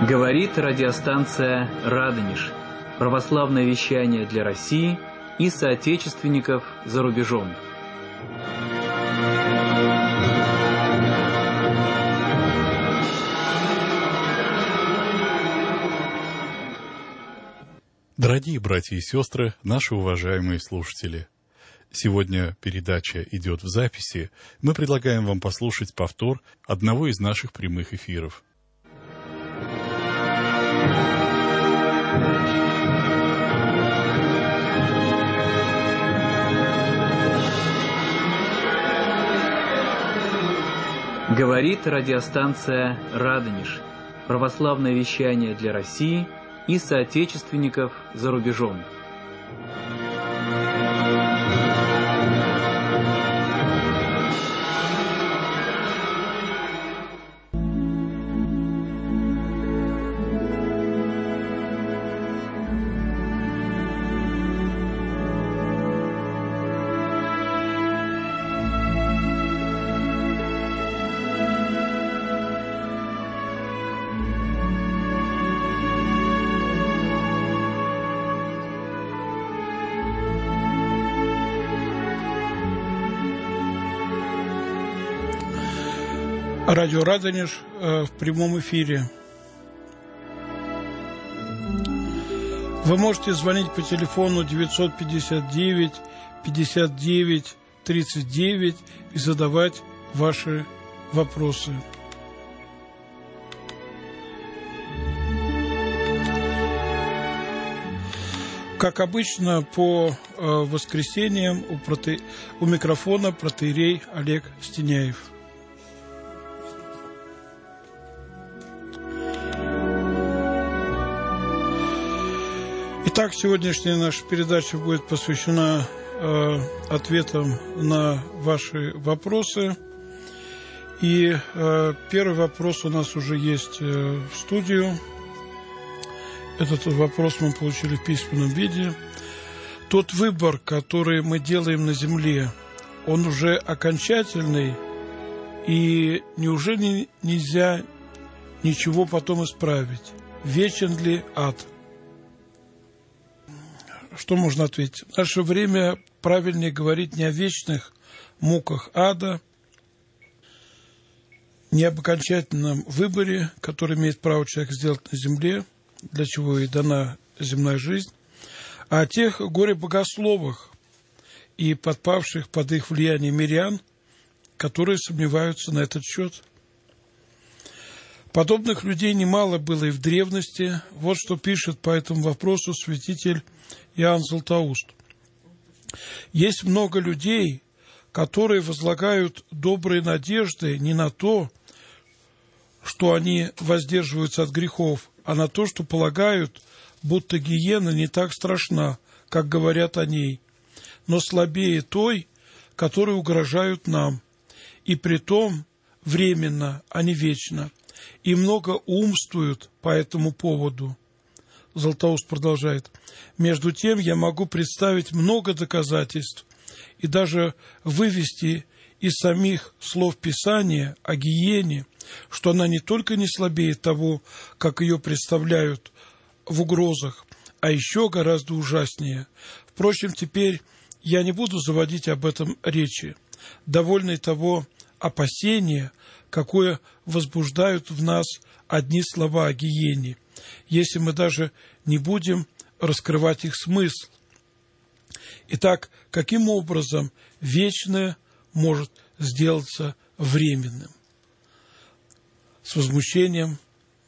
Говорит радиостанция «Радонеж». Православное вещание для России и соотечественников за рубежом. Дорогие братья и сестры, наши уважаемые слушатели, сегодня передача идет в записи. Мы предлагаем вам послушать повтор одного из наших прямых эфиров. Говорит радиостанция «Радонеж». Православное вещание для России и соотечественников за рубежом. Радио «Радонеж» в прямом эфире. Вы можете звонить по телефону 959 59 39 и задавать ваши вопросы. Как обычно, по воскресеньям у микрофона протоиерей Олег Стеняев. Итак, сегодняшняя наша передача будет посвящена ответам на ваши вопросы. И первый вопрос у нас уже есть в студию. Этот вопрос мы получили в письменном виде. Тот выбор, который мы делаем на земле, он уже окончательный, и неужели нельзя ничего потом исправить? Вечен ли ад? Что можно ответить? В наше время правильнее говорить не о вечных муках ада, не об окончательном выборе, который имеет право человек сделать на земле, для чего и дана земная жизнь, а о тех горе-богословах и подпавших под их влияние мирян, которые сомневаются на этот счет. Подобных людей немало было и в древности. Вот что пишет по этому вопросу святитель Иоанн Златоуст. Есть много людей, которые возлагают добрые надежды не на то, что они воздерживаются от грехов, а на то, что полагают, будто гиена не так страшна, как говорят о ней, но слабее той, которой угрожают нам, и притом временно, а не вечно, и много умствуют по этому поводу. Златоуст продолжает. Между тем я могу представить много доказательств и даже вывести из самих слов Писания о гиене, что она не только не слабее того, как ее представляют в угрозах, а еще гораздо ужаснее. Впрочем, теперь я не буду заводить об этом речи. Довольно и того опасения, какое возбуждают в нас одни слова о гиене, если мы даже не будем раскрывать их смысл. Итак, каким образом вечное может сделаться временным? С возмущением,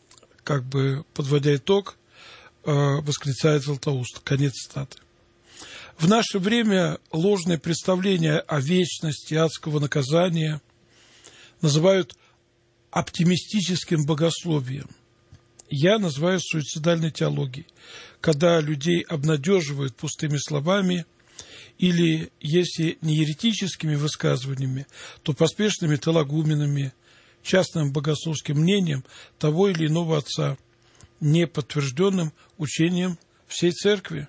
подводя итог, восклицает Златоуст. Конец цитаты. В наше время ложное представление о вечности адского наказания называют оптимистическим богословием. Я называю суицидальной теологией, когда людей обнадеживают пустыми словами или, если не еретическими высказываниями, то поспешными теологуменами, частным богословским мнением того или иного отца, не подтвержденным учением всей церкви.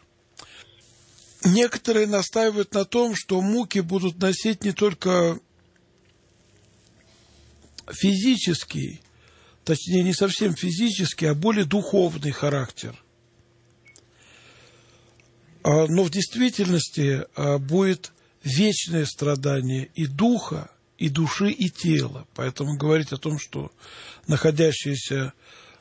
Некоторые настаивают на том, что муки будут носить не только физический, точнее, не совсем физический, а более духовный характер. Но в действительности будет вечное страдание и духа, и души, и тела. Поэтому говорить о том, что находящиеся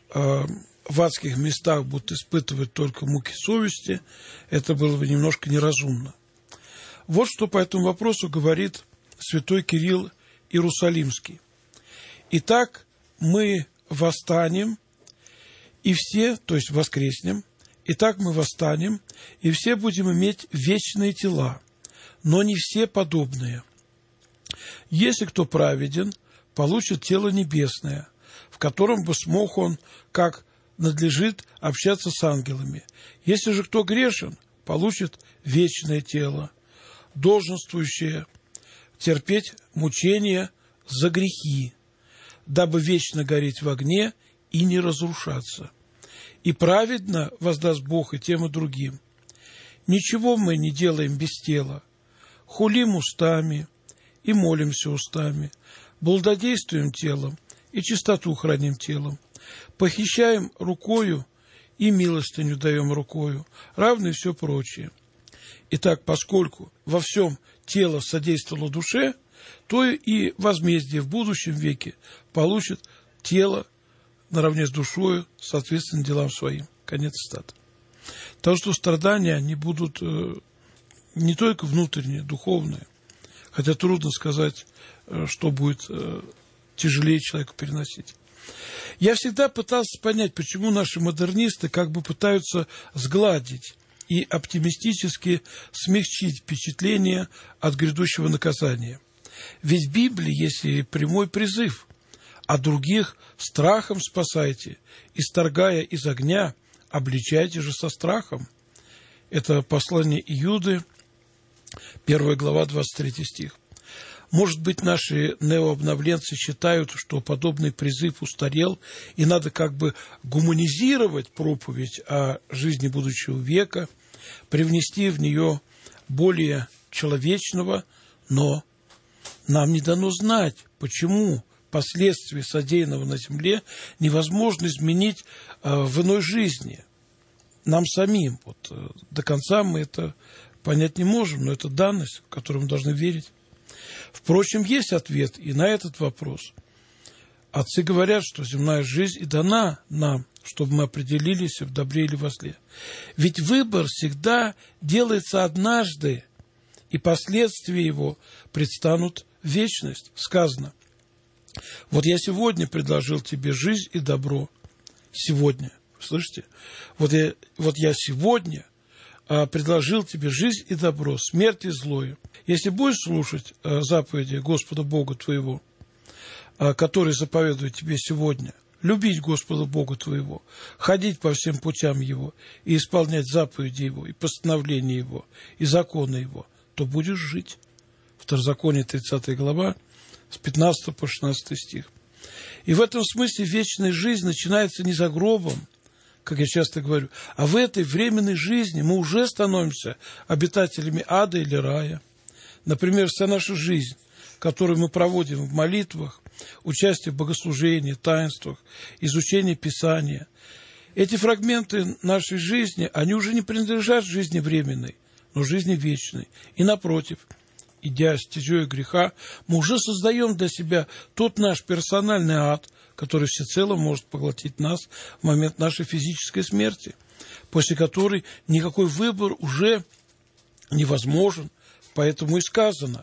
в адских местах будут испытывать только муки совести, это было бы немножко неразумно. Вот что по этому вопросу говорит святой Кирилл Иерусалимский. «Итак, мы восстанем, и все, то есть воскреснем, итак, мы восстанем, и все будем иметь вечные тела, но не все подобные. Если кто праведен, получит тело небесное, в котором бы смог он, как надлежит, общаться с ангелами. Если же кто грешен, получит вечное тело, долженствующее терпеть мучения за грехи, дабы вечно гореть в огне и не разрушаться. И праведно воздаст Бог и тем, и другим. Ничего мы не делаем без тела. Хулим устами и молимся устами, блудодействуем телом и чистоту храним телом, похищаем рукою и милостыню даем рукою, равно и все прочее. Итак, поскольку во всем тело содействовало душе, то и возмездие в будущем веке получит тело наравне с душою, соответственно, делам своим». Конец цитаты. Потому что страдания, они будут не только внутренние, духовные, хотя трудно сказать, что будет тяжелее человеку переносить. Я всегда пытался понять, почему наши модернисты как бы пытаются сгладить и оптимистически смягчить впечатление от грядущего наказания. Ведь в Библии есть и прямой призыв: «А других страхом спасайте, исторгая из огня, обличайте же со страхом». Это послание Иуды, 1 глава, 23 стих. Может быть, наши неообновленцы считают, что подобный призыв устарел, и надо как бы гуманизировать проповедь о жизни будущего века, привнести в нее более человечного, но нам не дано знать, почему последствия содеянного на земле невозможно изменить в иной жизни. Нам самим. До конца мы это понять не можем, но это данность, в которую мы должны верить. Впрочем, есть ответ и на этот вопрос. Отцы говорят, что земная жизнь и дана нам, чтобы мы определились в добре или во зле. Ведь выбор всегда делается однажды, и последствия его предстанут в вечность. Сказано: «Вот я сегодня предложил тебе жизнь и добро». Сегодня. Слышите? Вот я сегодня предложил тебе жизнь и добро, смерть и злое. Если будешь слушать заповеди Господа Бога твоего, который заповедует тебе сегодня, любить Господа Бога твоего, ходить по всем путям Его и исполнять заповеди Его, и постановления Его, и законы Его, то будешь жить. Второзаконие, 30 глава, с 15 по 16 стих. И в этом смысле вечная жизнь начинается не за гробом, как я часто говорю, а в этой временной жизни мы уже становимся обитателями ада или рая. Например, вся наша жизнь, которую мы проводим в молитвах, участие в богослужении, таинствах, изучении Писания. Эти фрагменты нашей жизни, они уже не принадлежат жизни временной, но жизни вечной. И напротив, идя стезей греха, мы уже создаем для себя тот наш персональный ад, который всецело может поглотить нас в момент нашей физической смерти, после которой никакой выбор уже невозможен. Поэтому и сказано: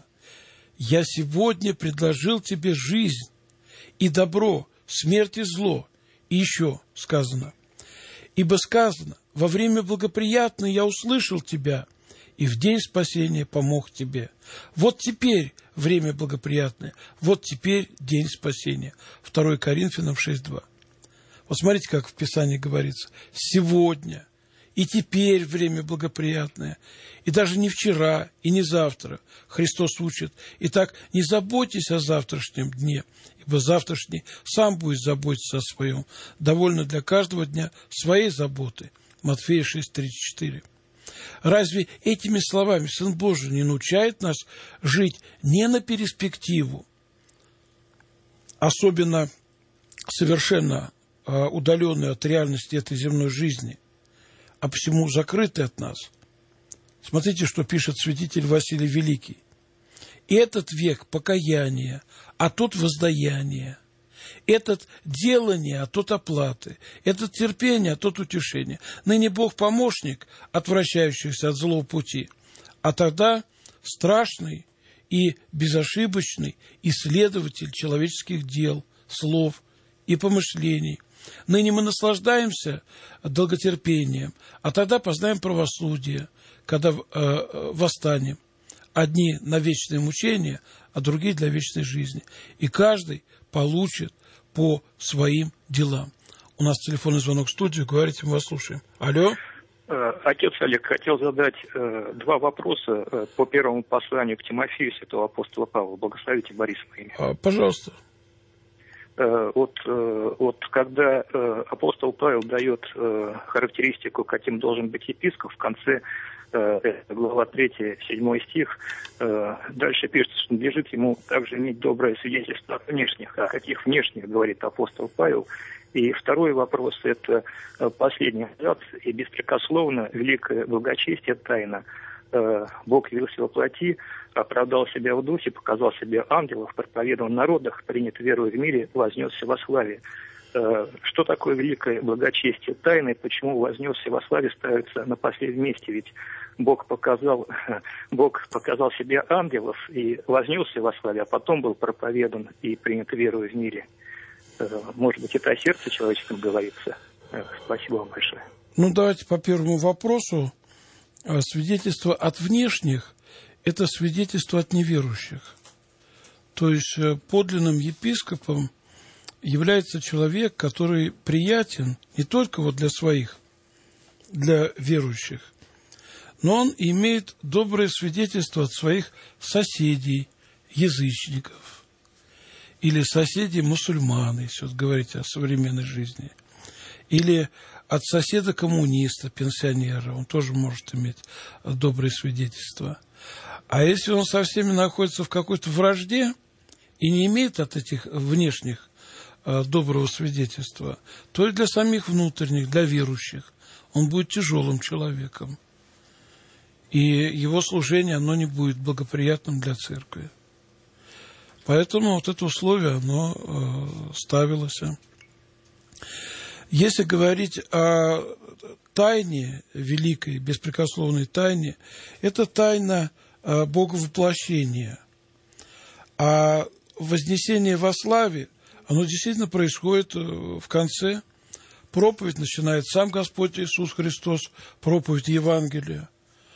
«Я сегодня предложил тебе жизнь и добро, смерть и зло». И еще сказано: «Ибо сказано: во время благоприятное я услышал тебя, и в день спасения помог тебе». Вот теперь время благоприятное, вот теперь день спасения. 2 Коринфянам 6:2. Вот смотрите, как в Писании говорится: сегодня и теперь время благоприятное, и даже не вчера и не завтра. Христос учит: «Итак, не заботьтесь о завтрашнем дне, ибо завтрашний сам будет заботиться о своем. Довольно для каждого дня своей заботы». Матфея 6:34. Разве этими словами Сын Божий не научает нас жить не на перспективу, особенно совершенно удаленные от реальности этой земной жизни, а посему закрыты от нас. Смотрите, что пишет святитель Василий Великий. «Этот век покаяния, а тот воздаяние. Этот делание, а тот оплаты. Этот терпение, а тот утешение. Ныне Бог помощник отвращающихся от злого пути, а тогда страшный и безошибочный исследователь человеческих дел, слов и помышлений. Ныне мы наслаждаемся долготерпением, а тогда познаем правосудие, когда восстанем. Одни на вечное мучение, а другие для вечной жизни. И каждый получит по своим делам». У нас телефонный звонок в студию, говорите, мы вас слушаем. Алло? Отец Олег, хотел задать два вопроса по первому посланию к Тимофею святого апостола Павла. Благословите Бориса по имени. Пожалуйста. Вот когда апостол Павел дает характеристику, каким должен быть епископ, в конце глава 3, 7 стих, дальше пишется, что надлежит ему также иметь доброе свидетельство от внешних. О каких внешних, говорит апостол Павел. И второй вопрос, это последний абзац, и беспрекословно великое благочестие тайна. Бог явился во плоти, оправдал себя в духе, показал себе ангелов, проповедовал в народах, принят верою в мире, вознесся во славе. Что такое великое благочестие тайны, почему вознесся во славе ставится на последнем месте? Ведь Бог показал себе ангелов и вознесся во славе, а потом был проповедан и принят верою в мире. Может быть, это о сердце человеческом говорится. Спасибо вам большое. Давайте по первому вопросу. Свидетельство от внешних – это свидетельство от неверующих. То есть подлинным епископом является человек, который приятен не только для своих, для верующих, но он имеет доброе свидетельство от своих соседей, язычников, или соседей мусульман, если говорить о современной жизни, или от соседа-коммуниста, пенсионера, он тоже может иметь доброе свидетельство. А если он со всеми находится в какой-то вражде и не имеет от этих внешних доброго свидетельства, то и для самих внутренних, для верующих, он будет тяжелым человеком. И его служение, оно не будет благоприятным для церкви. Поэтому это условие, оно ставилось. Если говорить о тайне великой, беспрекословной тайне, это тайна Боговоплощения. А вознесение во славе, оно действительно происходит в конце. Проповедь начинает сам Господь Иисус Христос, проповедь Евангелия.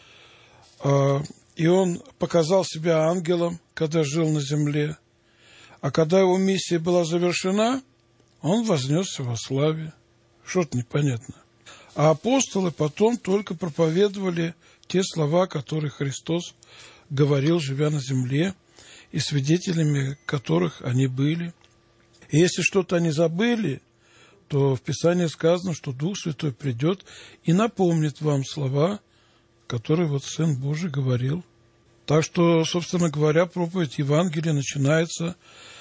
И Он показал себя ангелом, когда жил на земле. А когда Его миссия была завершена, Он вознесся во славе. Что-то непонятно. А апостолы потом только проповедовали те слова, которые Христос говорил, живя на земле, и свидетелями которых они были. И если что-то они забыли, то в Писании сказано, что Дух Святой придет и напомнит вам слова, которые Сын Божий говорил. Так что, собственно говоря, проповедь Евангелия начинается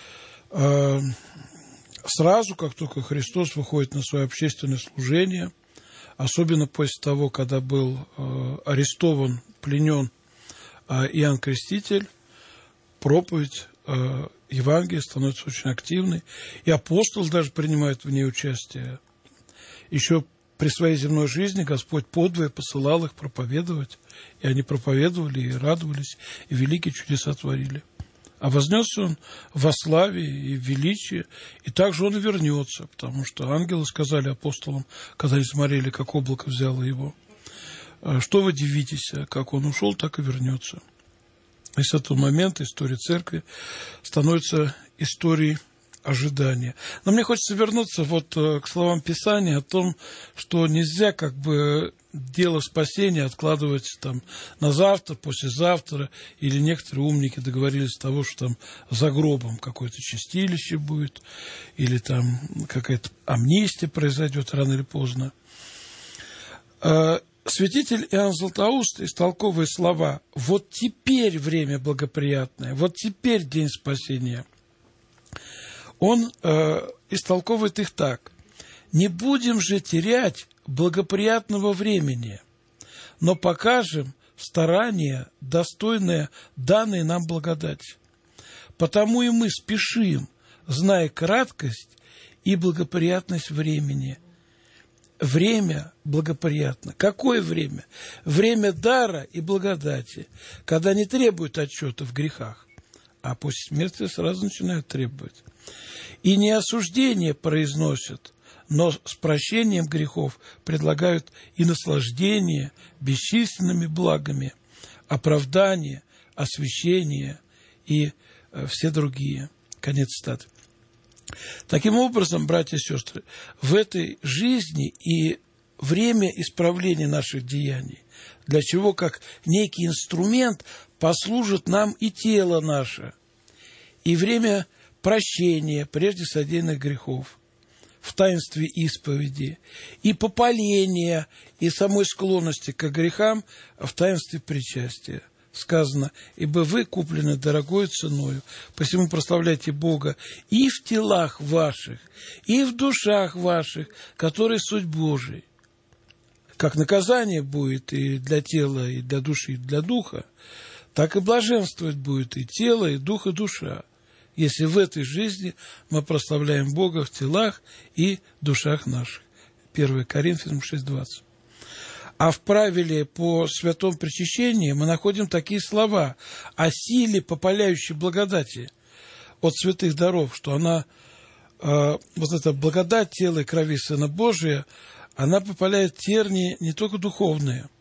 сразу, как только Христос выходит на свое общественное служение, особенно после того, когда был арестован, пленен Иоанн Креститель, проповедь Евангелия становится очень активной, и апостол даже принимает в ней участие. Еще при своей земной жизни Господь подвое посылал их проповедовать, и они проповедовали, и радовались, и великие чудеса творили. А вознесся Он во славе и в величии, и также Он вернется, потому что ангелы сказали апостолам, когда они смотрели, как облако взяло Его: что вы дивитесь, как Он ушел, так и вернется. И с этого момента история церкви становится историей ожидания. Но мне хочется вернуться к словам Писания о том, что нельзя дело спасения откладывать на завтра, послезавтра, или некоторые умники договорились до того, что за гробом какое-то чистилище будет, или какая-то амнистия произойдет рано или поздно. Святитель Иоанн Златоуст, истолковывая слова «вот теперь время благоприятное», «вот теперь день спасения», он истолковывает их так. «Не будем же терять благоприятного времени, но покажем старание, достойное данной нам благодати. Потому и мы спешим, зная краткость и благоприятность времени». Время благоприятно. Какое время? Время дара и благодати, когда не требуют отчета в грехах, а после смерти сразу начинают требовать. И не осуждение произносят, но с прощением грехов предлагают и наслаждение бесчисленными благами, оправдание, освящение и все другие. Конец цитаты. Таким образом, братья и сестры, в этой жизни и время исправления наших деяний, для чего как некий инструмент послужит нам и тело наше, и время прощения прежде содеянных грехов в таинстве исповеди, и попаления, и самой склонности к грехам в таинстве причастия. Сказано: «Ибо вы куплены дорогою ценою, посему прославляйте Бога и в телах ваших, и в душах ваших, которые суть Божий». Как наказание будет и для тела, и для души, и для духа, так и блаженствовать будет и тело, и дух, и душа, если в этой жизни мы прославляем Бога в телах и душах наших. 1 Коринфянам 6:20. А в правиле по святом причащении мы находим такие слова о силе попаляющей благодати от святых даров, что она, вот эта благодать тела и крови Сына Божия, она попаляет тернии не только духовные.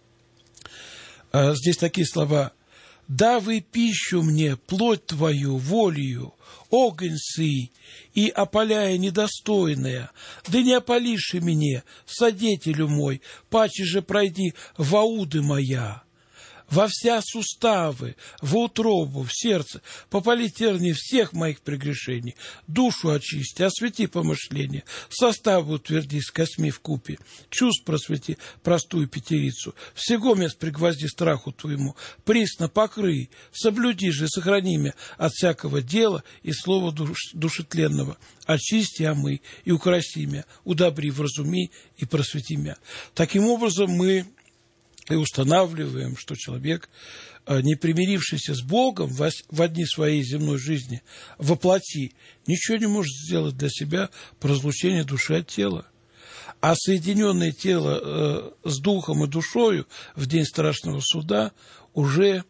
Здесь такие слова: «Да вы пищу мне, плоть твою, волею, огонь сый, и опаляя недостойное, да не опалишь и мне, содетелю мой, паче же пройди во уды моя». Во вся суставы, в утробу, в сердце, попали тернии всех моих прегрешений, душу очисти, освети помышления, составы утверди с косьми вкупе, чувств просвети простую пятерицу, всего мест пригвозди страху твоему, присно покрый, соблюди же, сохрани меня от всякого дела и слова душетленного, очисти, омый и украси меня, удобри, вразуми и просвети меня. Таким образом, мы и устанавливаем, что человек, не примирившийся с Богом в одни своей земной жизни, воплоти, ничего не может сделать для себя по разлучению души от тела. А соединенное тело с духом и душою в день страшного суда уже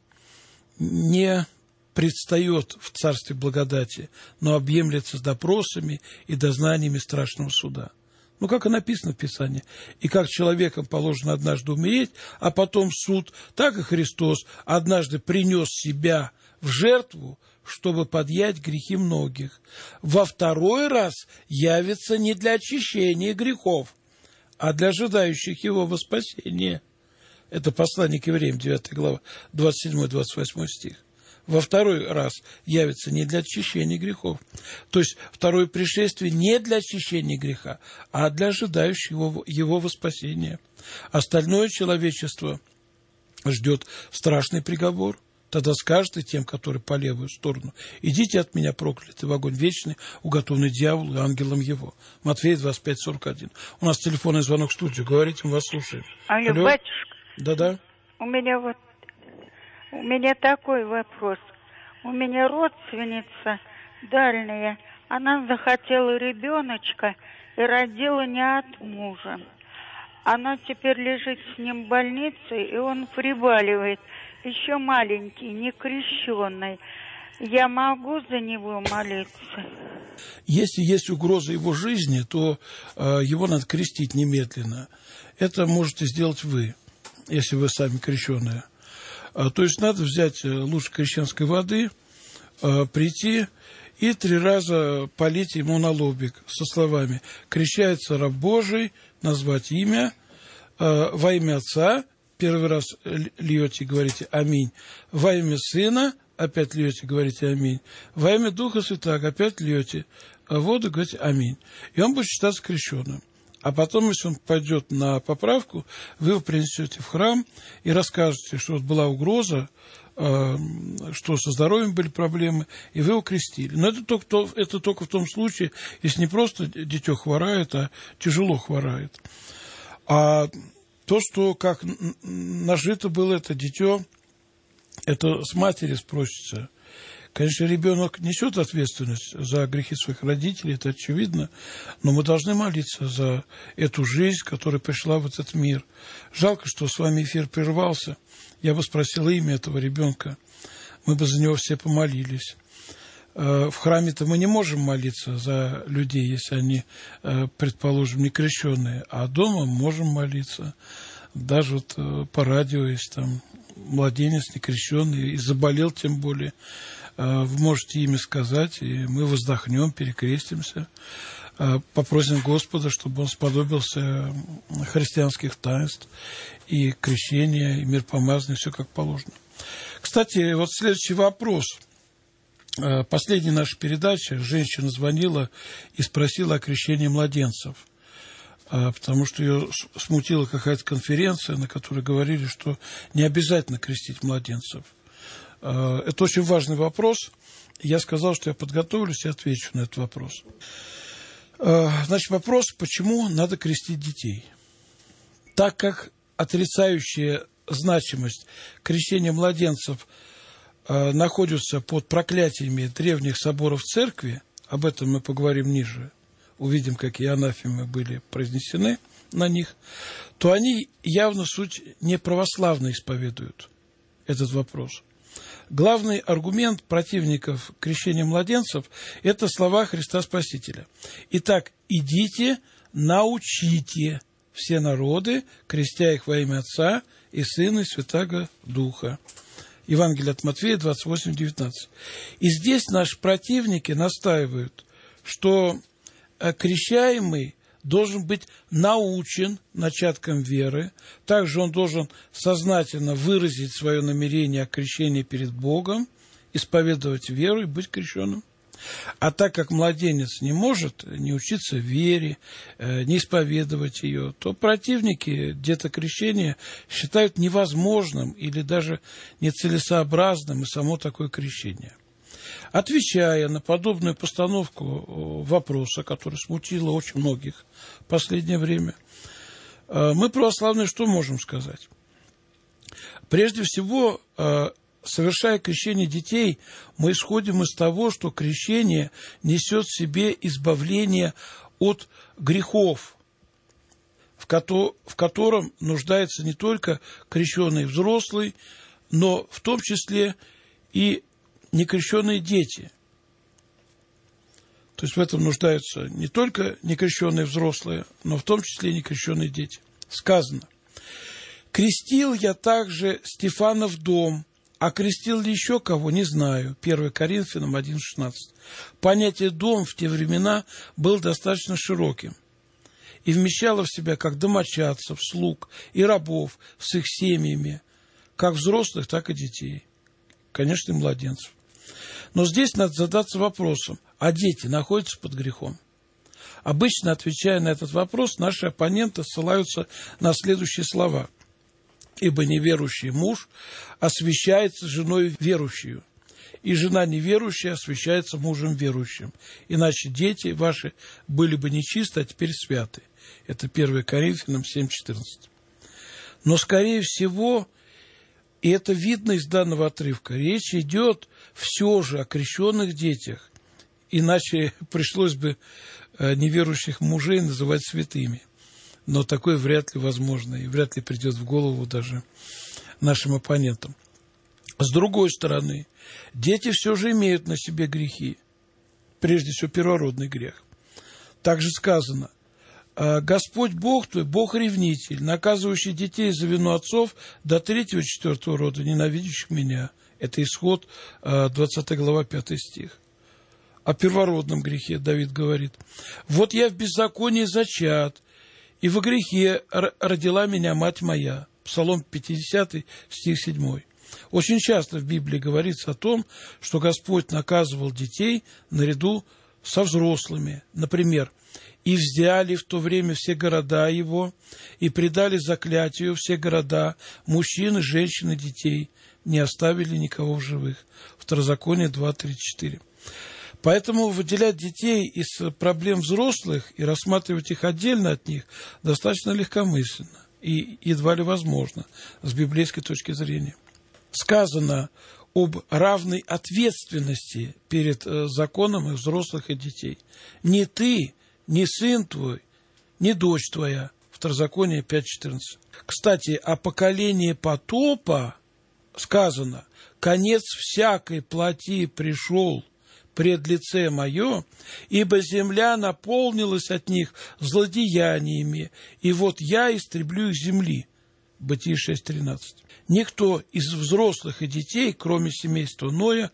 не предстает в царстве благодати, но объемлется с допросами и дознаниями страшного суда. Ну, как и написано в Писании. «И как человеком положено однажды умереть, а потом суд, так и Христос однажды принес себя в жертву, чтобы подъять грехи многих. Во второй раз явится не для очищения грехов, а для ожидающих его во спасение». Это послание к евреям, 9 глава, 27-28 стих. Во второй раз явится не для очищения грехов. То есть второе пришествие не для очищения греха, а для ожидающего его во спасение. Остальное человечество ждет страшный приговор. Тогда скажет и тем, которые по левую сторону: «Идите от меня, проклятый, в огонь вечный, уготованный дьяволу и ангелам его». Матфея 25:41. У нас телефонный звонок в студию. Говорите, мы вас слушаем. Алло, батюшка. Да-да. У меня такой вопрос. У меня родственница дальняя, она захотела ребеночка и родила не от мужа. Она теперь лежит с ним в больнице, и он прибаливает. Еще маленький, не крещенный. Я могу за него молиться? Если есть угроза его жизни, то его надо крестить немедленно. Это можете сделать вы, если вы сами крещеные. То есть надо взять лучше крещенской воды, прийти и 3 раза полить ему на лобик со словами: «Крещается раб Божий», назвать имя, во имя Отца, 1 раз льете, говорите «Аминь», во имя Сына, опять льете, говорите «Аминь», во имя Духа Святаго, опять льете воду, говорите «Аминь». И он будет считаться крещенным. А потом, если он пойдет на поправку, вы его принесете в храм и расскажете, что вот была угроза, что со здоровьем были проблемы, и вы его крестили. Но это только в том случае, если не просто дитё хворает, а тяжело хворает. А то, что как нажито было это дитё, это с матери спросится. Конечно, ребенок несет ответственность за грехи своих родителей, это очевидно, но мы должны молиться за эту жизнь, которая пришла в этот мир. Жалко, что с вами эфир прервался. Я бы спросил имя этого ребенка, мы бы за него все помолились. В храме-то мы не можем молиться за людей, если они, предположим, не крещенные, а дома можем молиться. Даже вот по радио, если там младенец некрещенный и заболел, тем более, вы можете имя сказать, и мы воздохнем, перекрестимся, попросим Господа, чтобы Он сподобился христианских таинств и крещения, и миропомазания, все как положено. Кстати, вот следующий вопрос. Последняя наша передача, женщина звонила и спросила о крещении младенцев, потому что ее смутила какая-то конференция, на которой говорили, что не обязательно крестить младенцев. Это очень важный вопрос. Я сказал, что я подготовлюсь и отвечу на этот вопрос. Значит, вопрос, почему надо крестить детей? Так как отрицающая значимость крещения младенцев находится под проклятиями древних соборов церкви, об этом мы поговорим ниже, увидим, какие анафемы были произнесены на них, то они явно суть не православно исповедуют этот вопрос. Главный аргумент противников крещения младенцев – это слова Христа Спасителя. Итак, идите, научите все народы, крестя их во имя Отца и Сына и Святаго Духа. Евангелие от Матфея 28:19. И здесь наши противники настаивают, что крещаемый должен быть научен начаткам веры. Также он должен сознательно выразить свое намерение о крещении перед Богом, исповедовать веру и быть крещенным. А так как младенец не может не учиться вере, не исповедовать ее, то противники детокрещения считают невозможным или даже нецелесообразным и само такое крещение. Отвечая на подобную постановку вопроса, которая смутила очень многих в последнее время, мы, православные, что можем сказать? Прежде всего, совершая крещение детей, мы исходим из того, что крещение несет в себе избавление от грехов, в котором нуждается не только крещенный взрослый, но в том числе и некрещенные дети. То есть в этом нуждаются не только некрещенные взрослые, но в том числе и некрещенные дети. Сказано: «Крестил я также Стефана в дом, а крестил ли еще кого, не знаю». 1 Коринфянам 1:16. Понятие «дом» в те времена было достаточно широким и вмещало в себя как домочадцев, слуг и рабов с их семьями, как взрослых, так и детей, конечно, и младенцев. Но здесь надо задаться вопросом, а дети находятся под грехом? Обычно, отвечая на этот вопрос, наши оппоненты ссылаются на следующие слова: «Ибо неверующий муж освящается женой верующую, и жена неверующая освящается мужем верующим. Иначе дети ваши были бы нечисты, а теперь святы». Это 1 Коринфянам 7:14. Но, скорее всего, и это видно из данного отрывка, речь идет все же о крещенных детях, иначе пришлось бы неверующих мужей называть святыми. Но такое вряд ли возможно, и вряд ли придет в голову даже нашим оппонентам. С другой стороны, дети все же имеют на себе грехи, прежде всего первородный грех. Также сказано: «Господь Бог твой, Бог-ревнитель, наказывающий детей за вину отцов до 3-4 рода, ненавидящих меня». Это Исход, 20 глава, 5 стих. О первородном грехе Давид говорит: «Вот я в беззаконии зачат, и во грехе родила меня мать моя». Псалом 50, стих 7. Очень часто в Библии говорится о том, что Господь наказывал детей наряду со взрослыми. Например, «И взяли в то время все города его, и предали заклятию все города, мужчин, женщин и детей, не оставили никого в живых». Второзаконие 2:34. Поэтому выделять детей из проблем взрослых и рассматривать их отдельно от них достаточно легкомысленно и едва ли возможно с библейской точки зрения. Сказано об равной ответственности перед законом и взрослых и детей. «Не ты, ни сын твой, ни дочь твоя». Второзаконие 5:14. Кстати, о поколении потопа сказано: «Конец всякой плоти пришел пред лице мое, ибо земля наполнилась от них злодеяниями, и вот я истреблю их земли». Бытие 6:13. Никто из взрослых и детей, кроме семейства Ноя,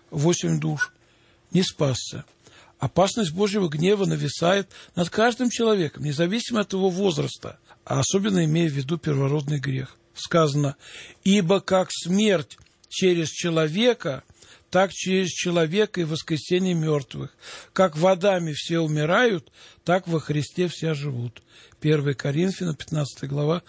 8 душ, не спасся. Опасность Божьего гнева нависает над каждым человеком, независимо от его возраста, а особенно имея в виду первородный грех. Сказано: «Ибо как смерть через человека, так через человека и воскресение мертвых. Как водами все умирают, так во Христе все живут». 1 Коринфянам, 15 глава,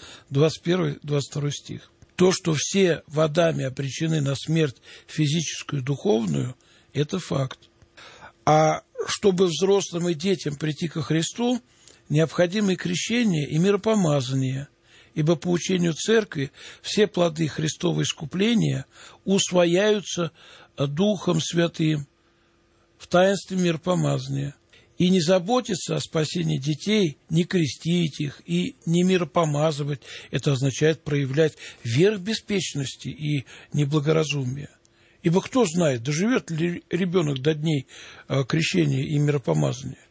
21-22 стих. То, что все водами обречены на смерть физическую и духовную, это факт. А чтобы взрослым и детям прийти ко Христу, необходимо и крещение, и миропомазание, ибо по учению Церкви все плоды Христова искупления усвояются Духом Святым в таинстве миропомазания. И не заботиться о спасении детей, не крестить их и не миропомазывать, это означает проявлять верх беспечности и неблагоразумия. Ибо кто знает, доживет ли ребенок до дней крещения и миропомазания.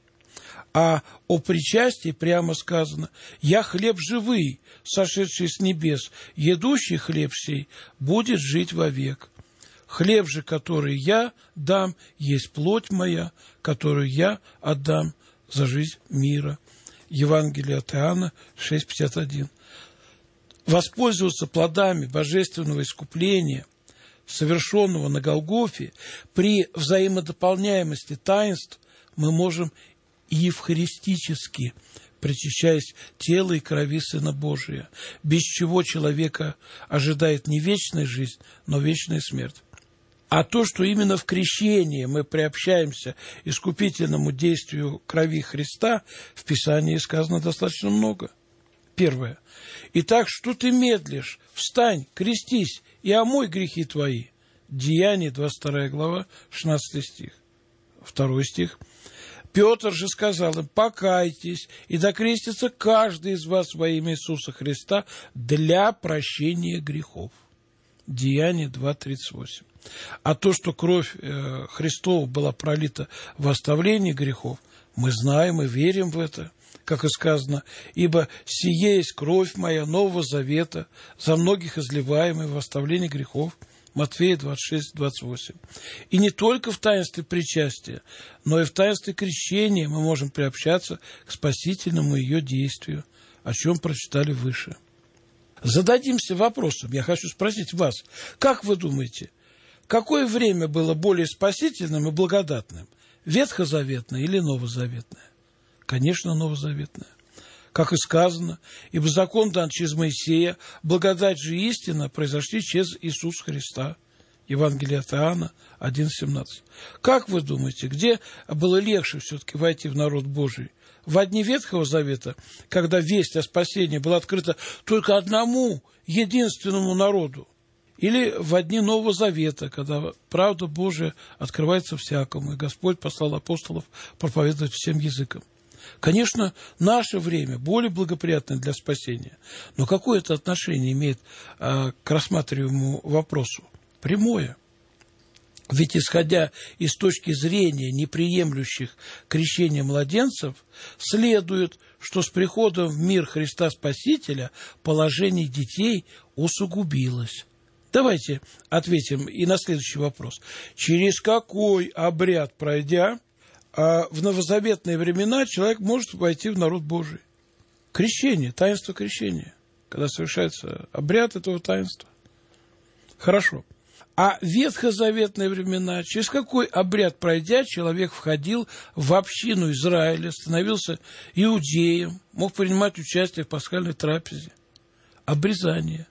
А о причастии прямо сказано: «Я хлеб живый, сошедший с небес, едущий хлеб сей будет жить вовек. Хлеб же, который я дам, есть плоть моя, которую я отдам за жизнь мира». Евангелие от Иоанна 6:51. Воспользоваться плодами божественного искупления, совершенного на Голгофе, при взаимодополняемости таинств мы можем и евхаристически, причащаясь тела и крови Сына Божия, без чего человека ожидает не вечная жизнь, но вечная смерть. А то, что именно в крещении мы приобщаемся к искупительному действию крови Христа, в Писании сказано достаточно много. Первое. «Итак, что ты медлишь? Встань, крестись и омой грехи твои». Деяния, 22 глава, 16 стих. 2 стих. «Петр же сказал им: покайтесь, и докрестится каждый из вас во имя Иисуса Христа для прощения грехов». Деяния 2:38. А то, что кровь Христова была пролита в оставлении грехов, мы знаем и верим в это, как и сказано: «Ибо сие есть кровь моя Нового Завета, за многих изливаемая в оставлении грехов». Матфея 26:28. И не только в таинстве причастия, но и в таинстве крещения мы можем приобщаться к спасительному ее действию, о чем прочитали выше. Зададимся вопросом, я хочу спросить вас: как вы думаете, какое время было более спасительным и благодатным, ветхозаветное или новозаветное? Конечно, новозаветное. Как и сказано: «Ибо закон дан через Моисея, благодать же и истина произошли через Иисуса Христа». Евангелие от Иоанна 1:17. Как вы думаете, где было легче все-таки войти в народ Божий? В дни Ветхого Завета, когда весть о спасении была открыта только одному единственному народу? Или в дни Нового Завета, когда правда Божия открывается всякому, и Господь послал апостолов проповедовать всем языкам? Конечно, наше время более благоприятное для спасения, но какое это отношение имеет к рассматриваемому вопросу? Прямое. Ведь, исходя из точки зрения неприемлющих крещения младенцев, следует, что с приходом в мир Христа Спасителя положение детей усугубилось. Давайте ответим и на следующий вопрос. Через какой обряд пройдя, в новозаветные времена человек может войти в народ Божий? Крещение, таинство крещения, когда совершается обряд этого таинства. Хорошо. А в ветхозаветные времена, через какой обряд пройдя, человек входил в общину Израиля, становился иудеем, мог принимать участие в пасхальной трапезе? Обрезание.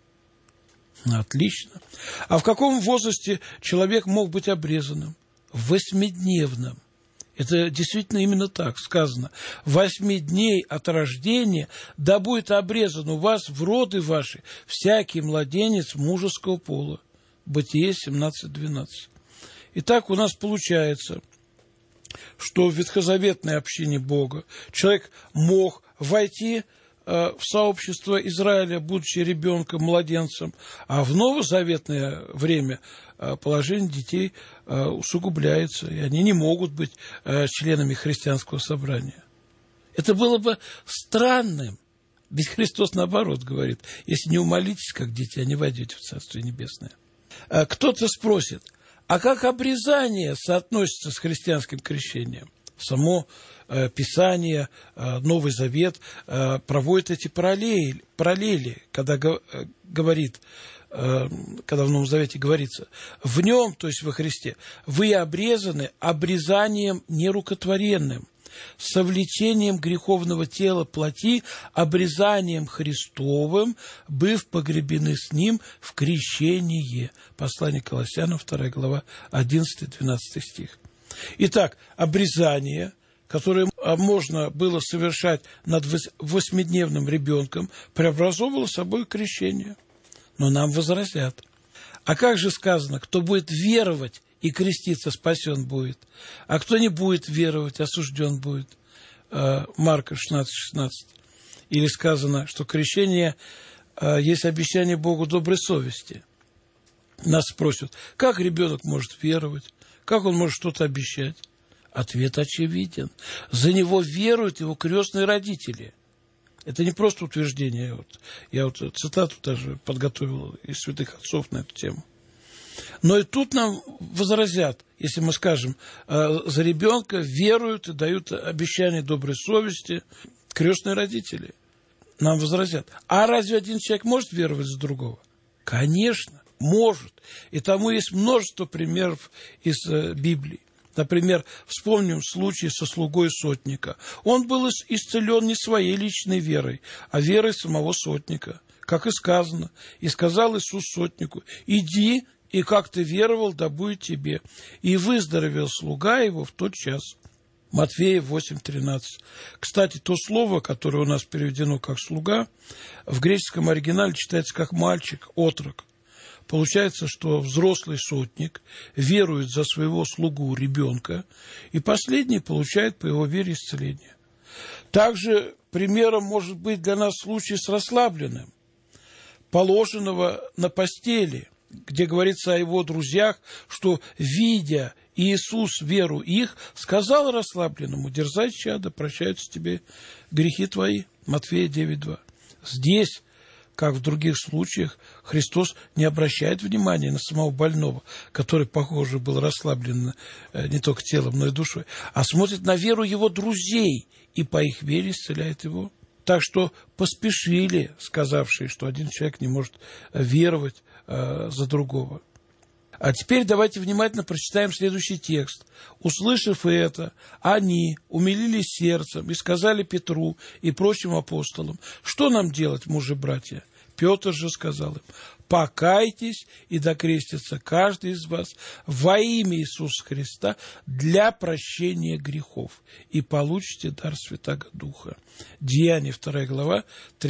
Отлично. А в каком возрасте человек мог быть обрезанным? В 8-дневном. Это действительно именно так сказано. 8 дней от рождения да будет обрезан у вас в роды ваши всякий младенец мужеского пола. Бытие 17:12. Итак, у нас получается, что в ветхозаветной общине Бога человек мог войти в сообщество Израиля, будучи ребенком, младенцем, а в новозаветное время положение детей усугубляется, и они не могут быть членами христианского собрания. Это было бы странным. Ведь Христос наоборот говорит: если не умолитесь, как дети, не войдете в Царствие Небесное. Кто-то спросит, а как обрезание соотносится с христианским крещением? Само Писание, Новый Завет проводит эти параллели, когда говорит, когда в Новом Завете говорится: в нем, то есть во Христе, вы обрезаны обрезанием нерукотворенным, совлечением греховного тела плоти, обрезанием Христовым, быв погребены с Ним в крещении. Послание к Колоссянам, 2 глава, 11-12 стих. Итак, обрезание, которое можно было совершать над 8-дневным ребенком, преобразовывало собой крещение. Но нам возразят: а как же сказано, кто будет веровать и креститься, спасен будет, а кто не будет веровать, осужден будет? Марка 16:16. Или сказано, что крещение есть обещание Богу доброй совести. Нас спросят, как ребенок может веровать, как он может что-то обещать? Ответ очевиден. За него веруют его крестные родители. Это не просто утверждение. Я цитату даже подготовил из святых отцов на эту тему. Но и тут нам возразят, если мы скажем, за ребенка веруют и дают обещание доброй совести крестные родители. Нам возразят, а разве один человек может веровать за другого? Конечно, может. И тому есть множество примеров из Библии. Например, вспомним случай со слугой сотника. Он был исцелен не своей личной верой, а верой самого сотника. Как и сказано, и сказал Иисус сотнику: иди, и как ты веровал, да будет тебе. И выздоровел слуга его в тот час. Матфея 8:13. Кстати, то слово, которое у нас переведено как «слуга», в греческом оригинале читается как «мальчик», «отрок». Получается, что взрослый сотник верует за своего слугу, ребенка, и последний получает по его вере исцеление. Также примером может быть для нас случай с расслабленным, положенного на постели, где говорится о его друзьях, что, видя Иисус веру их, сказал расслабленному: дерзай, чадо, прощаются тебе грехи твои. Матфея 9:2. Здесь, как в других случаях, Христос не обращает внимания на самого больного, который, похоже, был расслаблен не только телом, но и душой, а смотрит на веру его друзей и по их вере исцеляет его. Так что поспешили, сказавшие, что один человек не может веровать за другого. А теперь давайте внимательно прочитаем следующий текст. «Услышав это, они умилились сердцем и сказали Петру и прочим апостолам: что нам делать, мужи-братья? Петр же сказал им: покайтесь и докрестится каждый из вас во имя Иисуса Христа для прощения грехов, и получите дар Святаго Духа». Деяния 2 глава,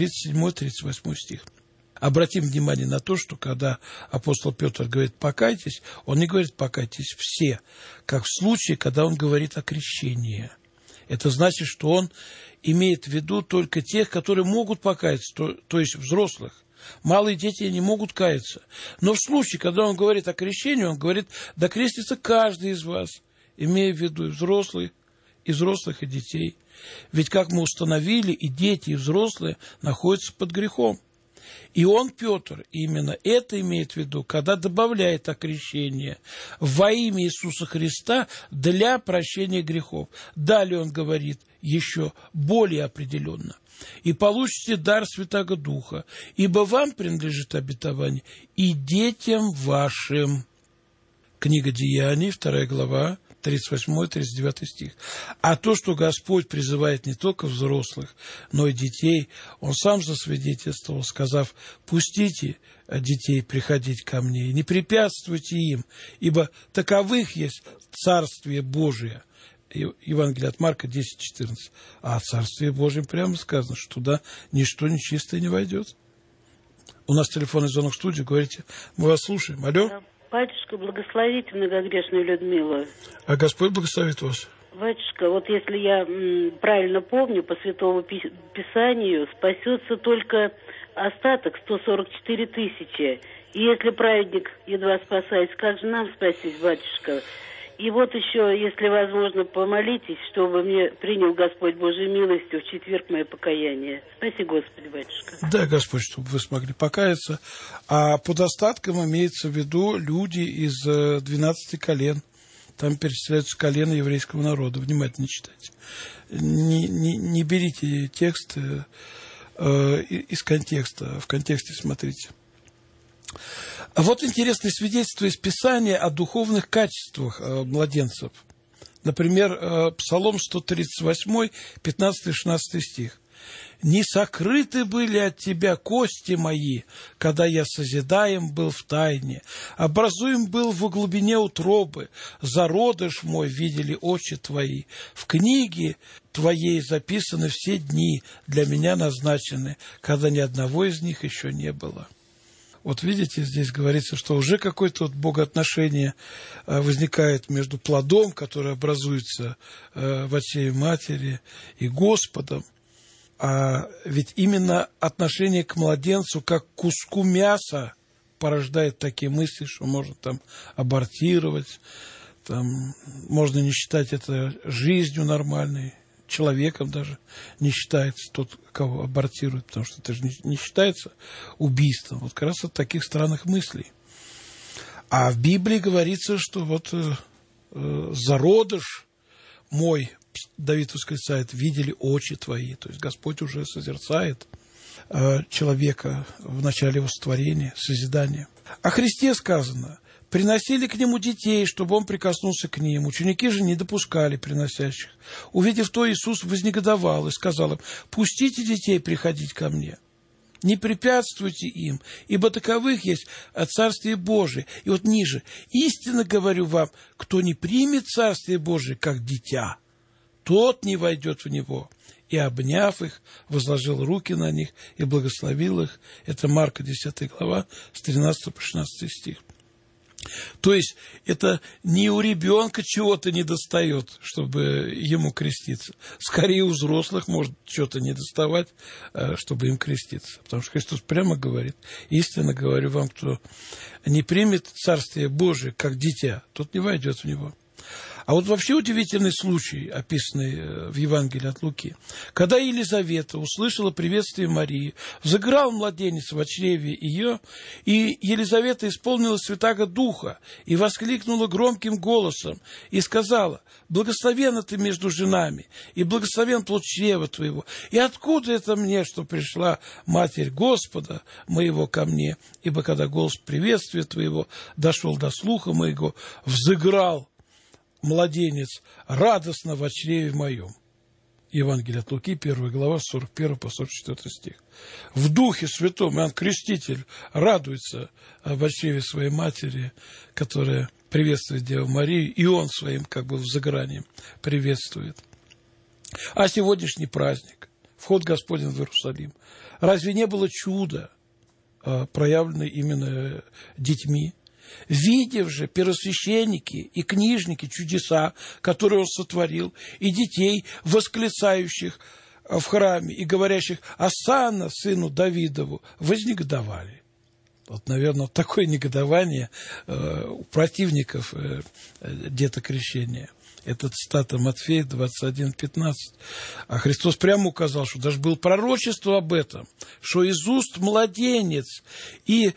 37-38 стих. Обратим внимание на то, что когда апостол Петр говорит «покайтесь», он не говорит «покайтесь все», как в случае, когда он говорит о крещении. Это значит, что он имеет в виду только тех, которые могут покаяться, то есть взрослых. Малые дети не могут каяться. Но в случае, когда он говорит о крещении, он говорит: «да крестится каждый из вас», имея в виду и взрослых, и детей. Ведь, как мы установили, и дети, и взрослые находятся под грехом. И он, Петр, именно это имеет в виду, когда добавляет окрещение во имя Иисуса Христа для прощения грехов. Далее он говорит еще более определенно: «И получите дар Святаго Духа, ибо вам принадлежит обетование, и детям вашим». Книга Деяний, 2 глава, 38-39 стих. А то, что Господь призывает не только взрослых, но и детей, Он сам засвидетельствовал, сказав: «Пустите детей приходить ко мне, и не препятствуйте им, ибо таковых есть Царствие Божие». Евангелие от Марка 10:14. А о Царстве Божьем прямо сказано, что туда ничто нечистое не войдет. У нас телефонный звонок в студию, говорите, мы вас слушаем. Алло. Батюшка, благословите многогрешную Людмилу. А Господь благословит вас. Батюшка, вот если я правильно помню, по Святому Писанию спасется только остаток 144 тысячи. И если праведник едва спасается, как же нам спастись, батюшка? И вот еще, если возможно, помолитесь, чтобы мне принял Господь Божьей милостью в четверг мое покаяние. Спаси Господи, батюшка. Да, Господь, чтобы вы смогли покаяться. А под остатком имеется в виду люди из 12 колен. Там перечисляются колена еврейского народа. Внимательно читайте. Не берите текст из контекста. В контексте смотрите. А вот интересное свидетельство из Писания о духовных качествах младенцев. Например, Псалом 138, 15-16 стих. «Не сокрыты были от тебя кости мои, когда я созидаем был в тайне, образуем был в глубине утробы, зародыш мой видели очи твои. В книге твоей записаны все дни, для меня назначены, когда ни одного из них еще не было». Вот видите, здесь говорится, что уже какое-то богоотношение возникает между плодом, который образуется в отце и матери, и Господом. А ведь именно отношение к младенцу, как к куску мяса, порождает такие мысли, что можно там абортировать, там можно не считать это жизнью нормальной, человеком даже не считается тот, кого абортируют, потому что это же не считается убийством. Вот как раз от таких странных мыслей. А в Библии говорится, что вот зародыш мой, Давид восклицает, видели очи твои. То есть Господь уже созерцает человека в начале его сотворения, созидания. О Христе сказано: приносили к нему детей, чтобы он прикоснулся к ним. Ученики же не допускали приносящих. Увидев то, Иисус вознегодовал и сказал им: пустите детей приходить ко мне. Не препятствуйте им, ибо таковых есть Царствие Божие. И вот ниже: истинно говорю вам, кто не примет Царствие Божие как дитя, тот не войдет в него. И, обняв их, возложил руки на них и благословил их. Это Марка 10 глава, с 13 по 16 стих. То есть, это не у ребенка чего-то не достает, чтобы ему креститься. Скорее, у взрослых может что-то не доставать, чтобы им креститься. Потому что Христос прямо говорит: истинно говорю вам, кто не примет Царствие Божие как дитя, тот не войдет в него. А вот вообще удивительный случай, описанный в Евангелии от Луки. Когда Елизавета услышала приветствие Марии, взыграл младенец в чреве ее, и Елизавета исполнила Святаго Духа и воскликнула громким голосом и сказала: «Благословенна ты между женами, и благословен плод чрева твоего. И откуда это мне, что пришла Матерь Господа моего ко мне? Ибо когда голос приветствия твоего дошел до слуха моего, взыграл младенец радостно в чреве моем». Евангелие от Луки, 1 глава, 41 по 44 стих. В Духе Святом Иоанн Креститель радуется в чреве своей матери, которая приветствует Деву Марию, и он своим взыгранием приветствует. А сегодняшний праздник, вход Господень в Иерусалим, разве не было чуда, проявленное именно детьми? Видев же первосвященники и книжники чудеса, которые он сотворил, и детей, восклицающих в храме и говорящих «Осанна сыну Давидову», вознегодовали. Вот, наверное, такое негодование у противников детокрещения. Это цитата Матфея 21:15. А Христос прямо указал, что даже было пророчество об этом, что из уст младенец и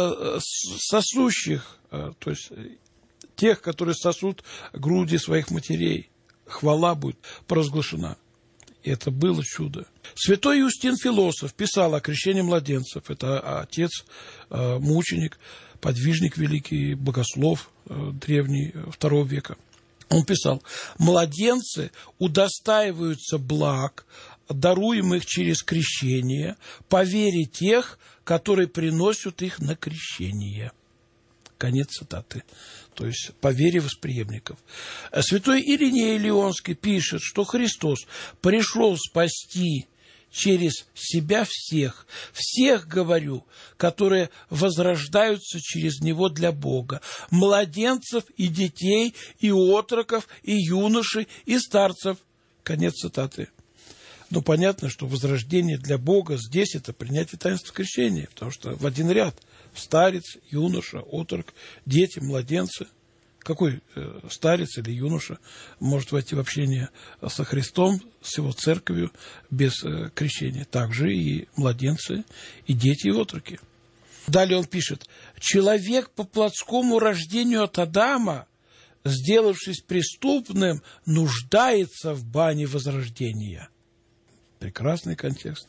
сосущих, то есть тех, которые сосут груди своих матерей, хвала будет провозглашена. И это было чудо. Святой Иустин Философ писал о крещении младенцев. Это отец, мученик, подвижник великий, богослов древний, II века. Он писал: «Младенцы удостаиваются благ, даруемых через крещение, по вере тех, которые приносят их на крещение». Конец цитаты. То есть по вере восприемников. Святой Ириней Лионский пишет, что Христос пришел спасти через себя всех, говорю, которые возрождаются через Него для Бога, младенцев и детей, и отроков, и юношей, и старцев. Конец цитаты. Но понятно, что возрождение для Бога здесь – это принятие таинства крещения, потому что в один ряд старец, юноша, отрок, дети, младенцы. Какой старец или юноша может войти в общение со Христом, с Его церковью без крещения? Также и младенцы, и дети, и отроки. Далее он пишет: «Человек по плотскому рождению от Адама, сделавшись преступным, нуждается в бане возрождения». Прекрасный контекст.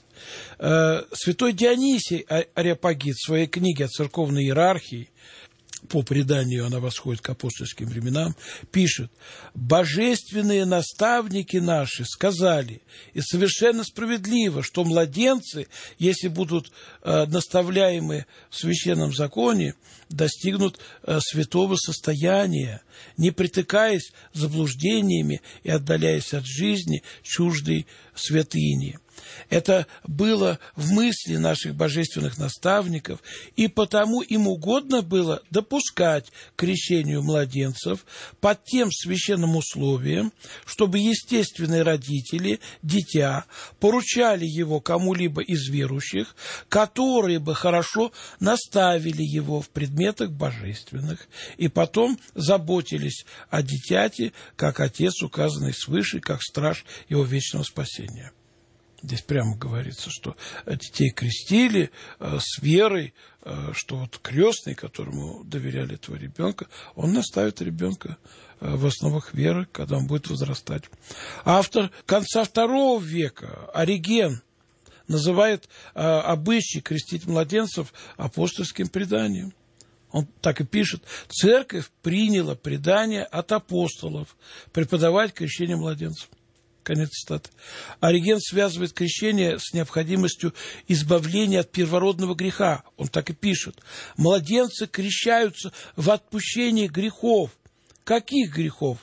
Святой Дионисий Ареопагит в своей книге о церковной иерархии, по преданию она восходит к апостольским временам, пишет: «Божественные наставники наши сказали, и совершенно справедливо, что младенцы, если будут наставляемы в священном законе, достигнут святого состояния, не притыкаясь заблуждениями и отдаляясь от жизни чуждой святыни». Это было в мысли наших божественных наставников, и потому им угодно было допускать к крещению младенцев под тем священным условием, чтобы естественные родители, дитя, поручали его кому-либо из верующих, которые бы хорошо наставили его в предметах божественных, и потом заботились о дитяти, как отец, указанный свыше, как страж его вечного спасения. Здесь прямо говорится, что детей крестили с верой, что вот крестный, которому доверяли этого ребенка, он наставит ребенка в основах веры, когда он будет возрастать. Автор конца II века Ориген называет обычай крестить младенцев апостольским преданием. Он так и пишет: «Церковь приняла предание от апостолов преподавать крещение младенцев». Конец цитаты. Ориген связывает крещение с необходимостью избавления от первородного греха. Он так и пишет: «Младенцы крещаются в отпущении грехов». Каких грехов?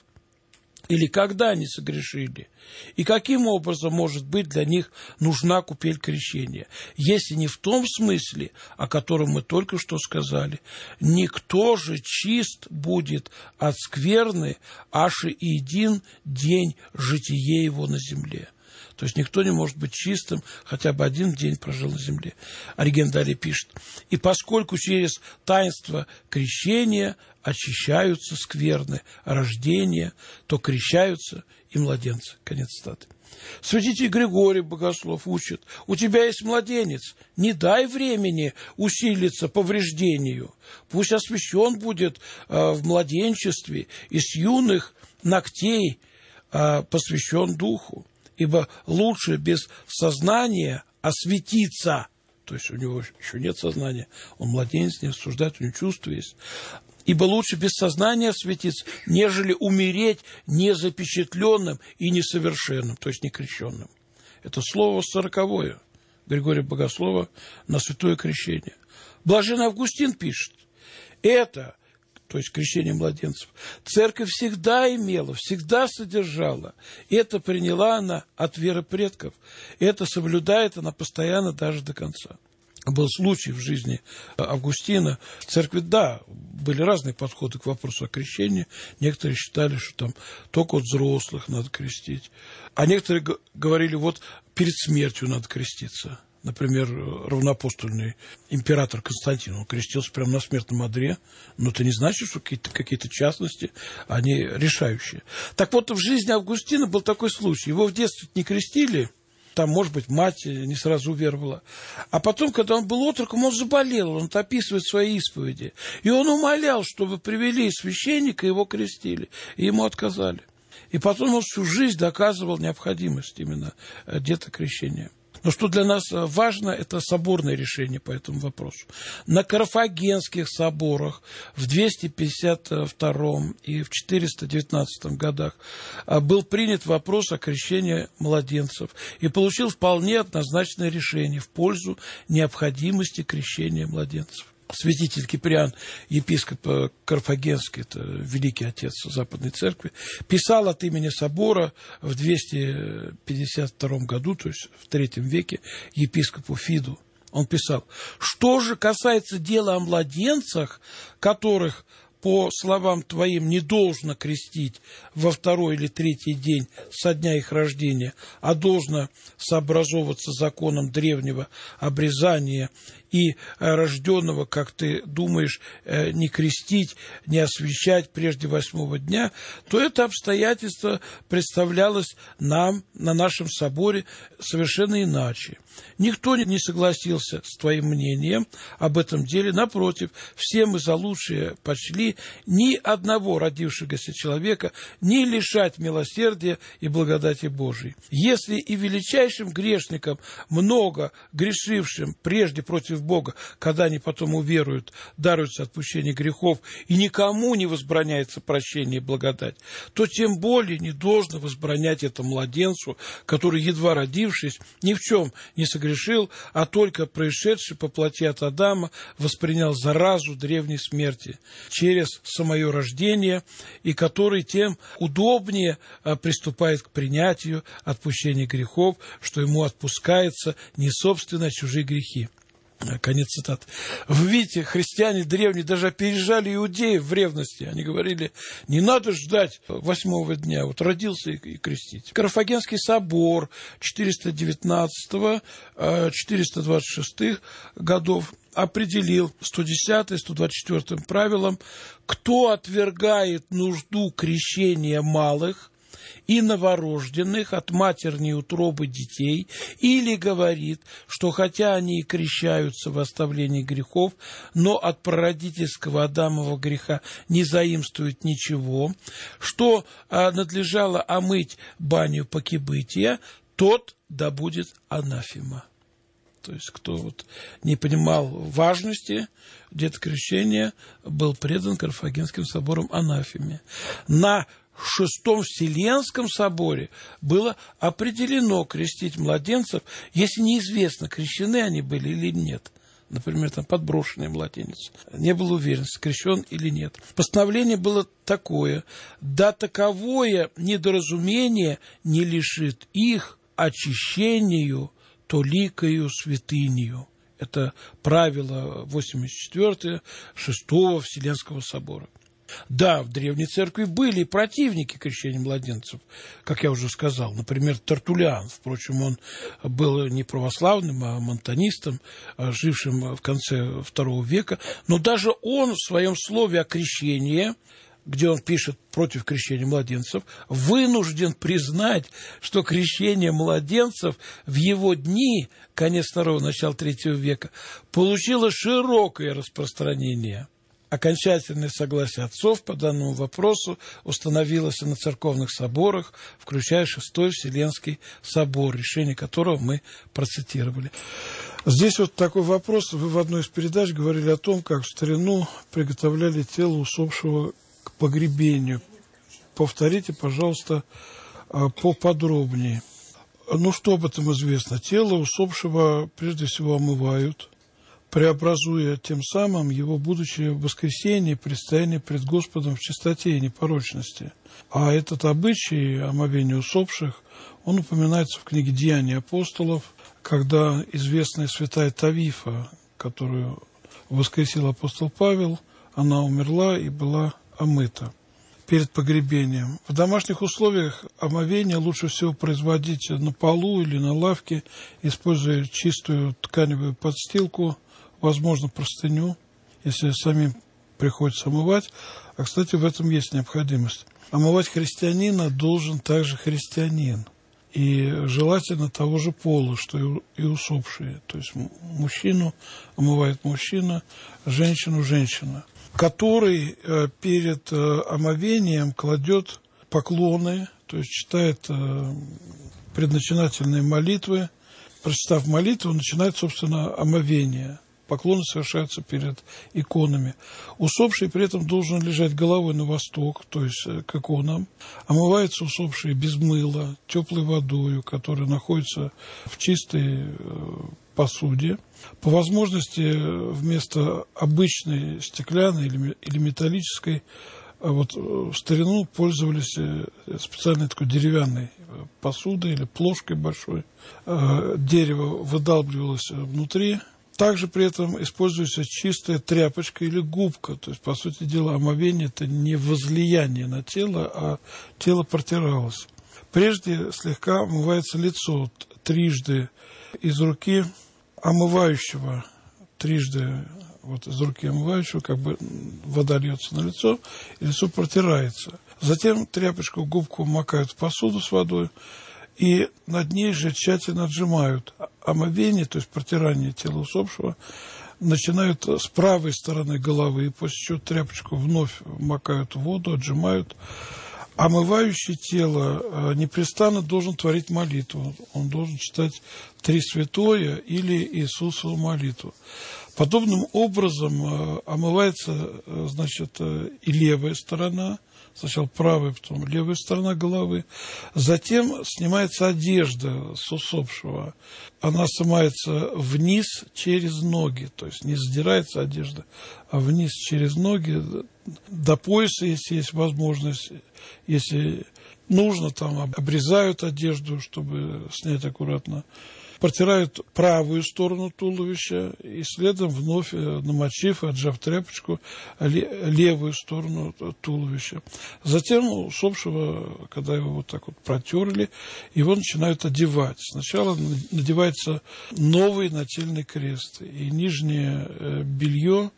Или когда они согрешили? И каким образом, может быть, для них нужна купель крещения? Если не в том смысле, о котором мы только что сказали: «Никто же чист будет от скверны, аше и един день житие его на земле». То есть никто не может быть чистым, хотя бы один день прожил на земле. Ориген далее пишет: «И поскольку через таинство крещения очищаются скверны рождения, то крещаются и младенцы». Конец цитаты. Святитель Григорий Богослов учит: «У тебя есть младенец, не дай времени усилиться повреждению. Пусть освящен будет в младенчестве, и с юных ногтей посвящен Духу. Ибо лучше без сознания осветиться». То есть у него еще нет сознания, он младенец, не рассуждает, у него чувства есть. «Ибо лучше без сознания осветиться, нежели умереть незапечатленным и несовершенным», то есть некрещенным. Это слово 40-е Григория Богослова на святое крещение. Блаженный Августин пишет: «Это, то есть крещение младенцев, церковь всегда имела, всегда содержала. Это приняла она от веры предков. Это соблюдает она постоянно даже до конца». Был случай в жизни Августина. В церкви, да, были разные подходы к вопросу о крещении. Некоторые считали, что там только от взрослых надо крестить. А некоторые говорили, вот перед смертью надо креститься. Например, равноапостольный император Константин, он крестился прямо на смертном одре, но это не значит, что какие-то частности, они решающие. Так вот, в жизни Августина был такой случай. Его в детстве не крестили, там, может быть, мать не сразу уверовала. А потом, когда он был отроком, он заболел, он описывает свои исповеди. И он умолял, чтобы привели священника, его крестили. И ему отказали. И потом он всю жизнь доказывал необходимость именно детокрещения. Но что для нас важно, это соборное решение по этому вопросу. На Карфагенских соборах в 252 и в 419 годах был принят вопрос о крещении младенцев и получил вполне однозначное решение в пользу необходимости крещения младенцев. Святитель Киприан, епископ Карфагенский, это великий отец Западной Церкви, писал от имени собора в 252 году, то есть в III веке, епископу Фиду. Он писал: «Что же касается дела о младенцах, которых, по словам твоим, не должно крестить во 2-й или 3-й день со дня их рождения, а должно сообразовываться законом древнего обрезания и рожденного, как ты думаешь, не крестить, не освящать прежде 8-го дня, то это обстоятельство представлялось нам на нашем соборе совершенно иначе. Никто не согласился с твоим мнением об этом деле. Напротив, все мы за лучшее почли ни одного родившегося человека не лишать милосердия и благодати Божией. Если и величайшим грешникам, много грешившим прежде против Бога, когда они потом уверуют, даруется отпущение грехов, и никому не возбраняется прощение и благодать, то тем более не должно возбранять это младенцу, который, едва родившись, ни в чем не согрешил, а только происшедший по плоти от Адама воспринял заразу древней смерти через самое рождение, и который тем удобнее приступает к принятию отпущения грехов, что ему отпускается не собственно чужие грехи». Конец цитаты. Вы видите, христиане древние даже опережали иудеев в ревности. Они говорили: не надо ждать 8-го дня, вот родился и крестить. Карфагенский собор 419-426 годов определил 110-124 правилам, кто отвергает нужду крещения малых и новорожденных от матерней утробы детей, или говорит, что хотя они и крещаются в оставлении грехов, но от прародительского Адамова греха не заимствуют ничего, что надлежало омыть баню покибытия, тот да будет анафема. То есть, кто вот не понимал важности детокрещения, был предан Карфагенским собором анафеме. На Шестом Вселенском соборе было определено крестить младенцев, если неизвестно, крещены они были или нет. Например, там подброшенный младенец. Не было уверенности, крещен или нет. Постановление было такое: да таковое недоразумение не лишит их очищению толикою святынью. Это правило 84 Шестого Вселенского собора. Да, в Древней Церкви были противники крещения младенцев, как я уже сказал. Например, Тертуллиан. Впрочем, он был не православным, а монтанистом, жившим в конце II века. Но даже он в своем слове о крещении, где он пишет против крещения младенцев, вынужден признать, что крещение младенцев в его дни, конец II, начало III века, получило широкое распространение. Окончательное согласие отцов по данному вопросу установилось на церковных соборах, включая Шестой Вселенский собор, решение которого мы процитировали. Здесь вот такой вопрос. Вы в одной из передач говорили о том, как в старину приготовляли тело усопшего к погребению. Повторите, пожалуйста, поподробнее. Ну, что об этом известно? Тело усопшего прежде всего омывают, преобразуя тем самым его будущее в воскресенье, предстояние пред Господом в чистоте и непорочности. А этот обычай омовения усопших, он упоминается в книге «Деяния апостолов», когда известная святая Тавифа, которую воскресил апостол Павел, она умерла и была омыта перед погребением. В домашних условиях омовение лучше всего производить на полу или на лавке, используя чистую тканевую подстилку, возможно, простыню, если самим приходится омывать. А, кстати, в этом есть необходимость. Омывать христианина должен также христианин. И желательно того же пола, что и усопшие. То есть мужчину омывает мужчина, женщину женщина, который перед омовением кладет поклоны, то есть читает предначинательные молитвы прочитав молитву, начинает, собственно, омовение. Поклоны совершаются перед иконами. Усопший при этом должен лежать головой на восток, то есть к иконам. Омывается усопший без мыла, теплой водой, которая находится в чистой посуде. По возможности вместо обычной стеклянной или металлической, вот в старину пользовались специальной такой деревянной посудой или плошкой большой. Дерево выдалбливалось внутри. Также при этом используется чистая тряпочка или губка. То есть, по сути дела, омовение – это не возлияние на тело, а тело протиралось. Прежде слегка омывается лицо трижды из руки омывающего, трижды вот из руки омывающего, как бы вода льется на лицо, и лицо протирается. Затем тряпочку, губку макают в посуду с водой, и над ней же тщательно отжимают. Омовение, то есть протирание тела усопшего, начинают с правой стороны головы, после чего тряпочку вновь макают в воду, отжимают. Омывающий тело непрестанно должен творить молитву. Он должен читать 3 святое или Иисусову молитву. Подобным образом омывается, значит, и левая сторона, сначала правая, потом левая сторона головы. Затем снимается одежда с усопшего. Она снимается вниз через ноги, то есть не задирается одежда, а вниз через ноги до пояса, если есть возможность. Если нужно, там обрезают одежду, чтобы снять аккуратно. Протирают правую сторону туловища и следом вновь, намочив, отжав тряпочку, левую сторону туловища. Затем усопшего, когда его вот так вот протерли, его начинают одевать. Сначала надевается новый нательный крест, и нижнее белье,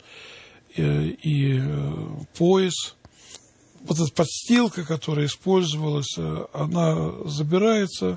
и пояс. Вот эта подстилка, которая использовалась, она забирается,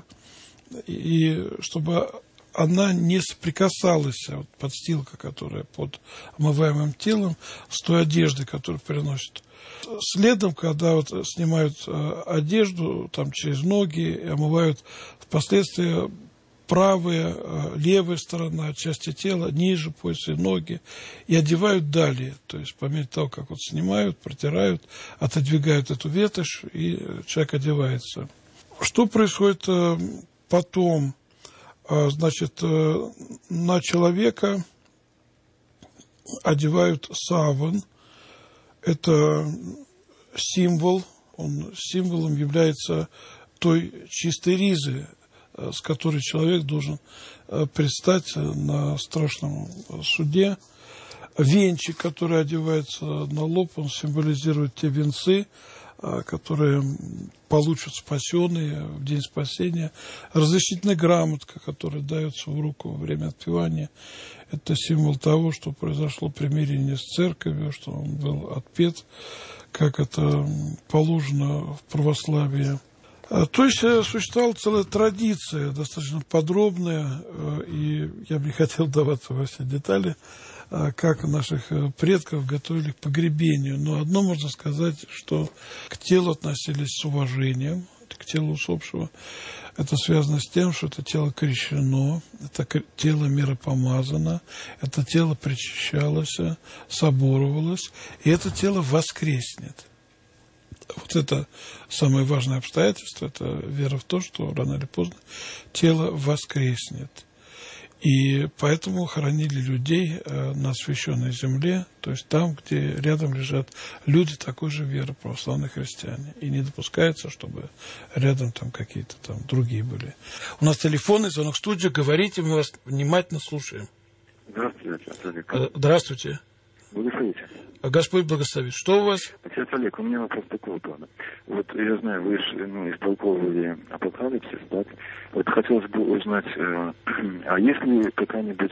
и чтобы она не соприкасалась, вот подстилка, которая под омываемым телом, с той одеждой, которую приносят. Следом, когда вот снимают одежду там, через ноги и омывают впоследствии правая, левая сторона части тела, ниже пояса и ноги, и одевают далее. То есть, по мере того, как вот снимают, протирают, отодвигают эту ветошь, и человек одевается. Что происходит потом? Значит, на человека одевают саван. Это символ, он символом является той чистой ризы, с которой человек должен предстать на страшном суде. Венчик, который одевается на лоб, он символизирует те венцы, которые получат спасенные в день спасения. Разрешительная грамотка, которая дается в руку во время отпевания, это символ того, что произошло примирение с церковью, что он был отпет, как это положено в православии. То есть существовала целая традиция, достаточно подробная, и я бы не хотел даваться во все детали, как наших предков готовили к погребению. Но одно можно сказать, что к телу относились с уважением, к телу усопшего. Это связано с тем, что это тело крещено, это тело миропомазано, это тело причащалось, соборовалось, и это тело воскреснет. Вот это самое важное обстоятельство, это вера в то, что рано или поздно тело воскреснет. И поэтому хоронили людей на освященной земле, то есть там, где рядом лежат люди такой же веры, православные христиане. И не допускается, чтобы рядом там какие-то там другие были. У нас телефонный звонок в студию. Говорите, мы вас внимательно слушаем. Здравствуйте, отец Олег. Здравствуйте. Благословите. Господь благословит. Что у вас? Отец Олег, у меня вопрос такого плана. Вот я знаю, вы же истолковывали Апокалипсис, так? Вот хотелось бы узнать, а есть ли какая-нибудь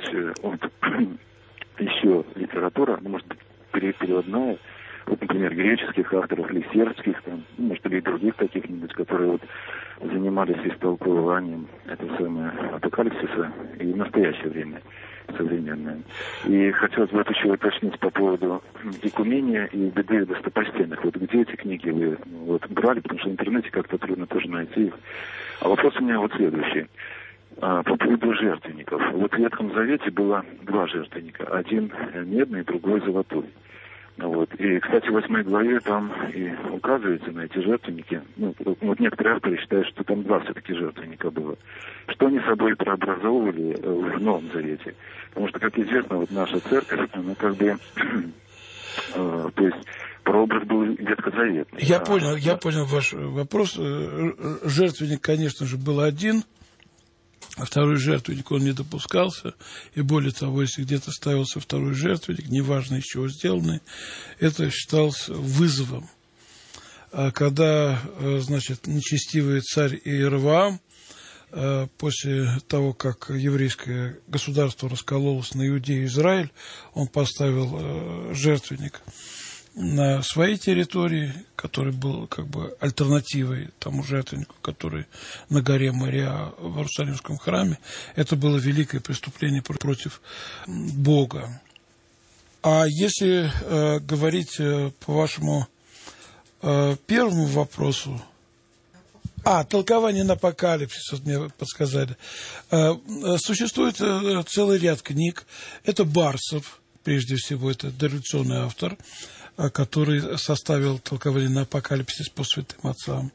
еще литература, может быть, переводная, вот, например, греческих авторов или сербских, там, может, или других каких-нибудь, которые вот занимались истолкованием этого самого Апокалипсиса и в настоящее время, современное. И хотелось бы еще уточнить по поводу Икумения и Беды достопочтенных. Вот где эти книги вы брали, потому что в интернете как-то трудно тоже найти их. А вопрос у меня вот следующий. по поводу жертвенников. Вот в Ветхом Завете было 2 жертвенника. Один медный, другой золотой. Вот. И, кстати, в 8 главе там и указывается на эти жертвенники. Ну, вот некоторые авторы считают, что там 2 все-таки жертвенника было. Что они собой преобразовывали в Новом Завете. Потому что, как известно, вот наша церковь, она как бы, то есть, прообраз был ветхозаветный. Я понял ваш вопрос. Жертвенник, конечно же, был один. А второй жертвенник, он не допускался. И более того, если где-то ставился второй жертвенник, неважно из чего сделанный, это считалось вызовом. А когда, значит, нечестивый царь Иеровоам, после того, как еврейское государство раскололось на Иудею и Израиль, он поставил жертвенник на своей территории, который был как бы альтернативой тому жертвеннику, который на горе Мориа в Иерусалимском храме. Это было великое преступление против Бога. А если говорить по вашему первому вопросу, толкование на апокалипсис, вот мне подсказали. Существует целый ряд книг. Это Барсов, прежде всего, это дореволюционный автор, который составил толкование на апокалипсис по святым отцам.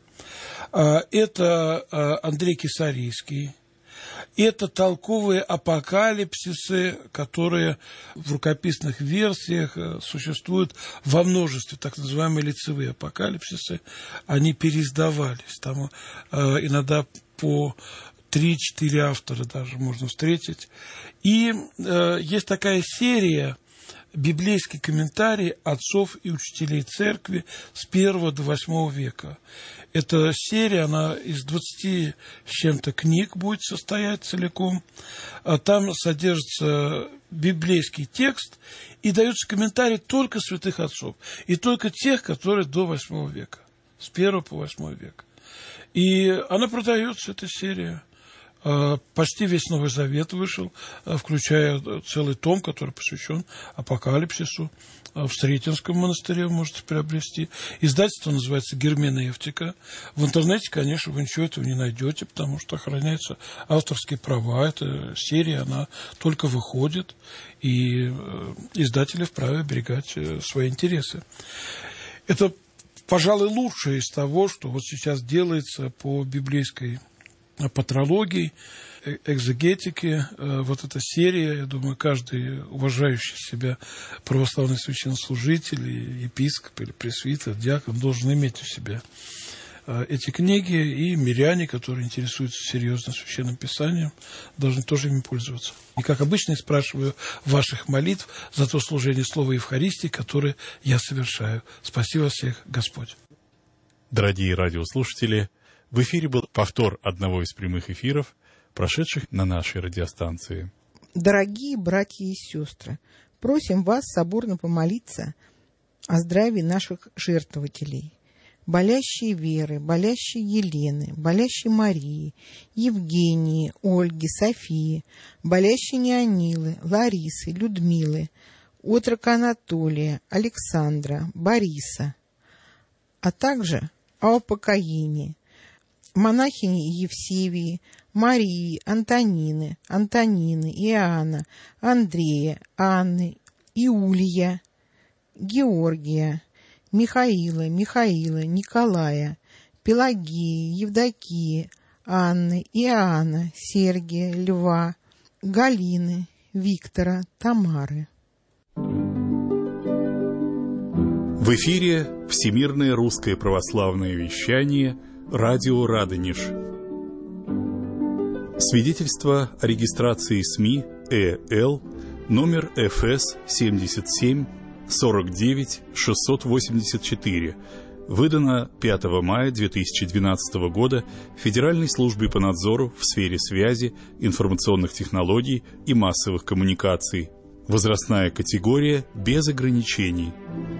Это Андрей Кесарийский. Это толковые апокалипсисы, которые в рукописных версиях существуют во множестве, так называемые лицевые апокалипсисы. Они переиздавались. Там иногда по 3-4 автора даже можно встретить. И есть такая серия библейский комментарий отцов и учителей церкви с 1 до 8 века. Эта серия, она из 20 с чем-то книг будет состоять целиком. Там содержится библейский текст и дается комментарий только святых отцов. И только тех, которые до 8 века. С 1 по 8 век. И она продается, эта серия. Почти весь Новый Завет вышел, включая целый том, который посвящен апокалипсису. В Сретенском монастыре вы можете приобрести. Издательство называется «Герменевтика». В интернете, конечно, вы ничего этого не найдете, потому что охраняются авторские права. Эта серия, она только выходит, и издатели вправе оберегать свои интересы. Это, пожалуй, лучшее из того, что вот сейчас делается по библейской патрологии, экзегетики. Вот эта серия, я думаю, каждый уважающий себя православный священнослужитель, епископ или пресвитер, диакон должен иметь у себя эти книги, и миряне, которые интересуются серьезно священным писанием, должны тоже ими пользоваться. И, как обычно, я спрашиваю ваших молитв за то служение слова Евхаристии, которое я совершаю. Спаси вас всех, Господь. Дорогие радиослушатели, в эфире был повтор одного из прямых эфиров, прошедших на нашей радиостанции. Дорогие братья и сестры, просим вас соборно помолиться о здравии наших жертвователей. Болящей Веры, болящей Елены, болящей Марии, Евгении, Ольги, Софии, болящей Неонилы, Ларисы, Людмилы, отрока Анатолия, Александра, Бориса, а также о упокоении монахини Евсевии, Марии, Антонины, Иоанна, Андрея, Анны, Иулия, Георгия, Михаила, Николая, Пелагии, Евдокии, Анны, Иоанна, Сергия, Льва, Галины, Виктора, Тамары. В эфире Всемирное русское православное вещание «Радио Радонеж». Свидетельство о регистрации СМИ ЭЛ номер ФС 77 49 684, выдано 5 мая 2012 года Федеральной службой по надзору в сфере связи, информационных технологий и массовых коммуникаций. Возрастная категория без ограничений.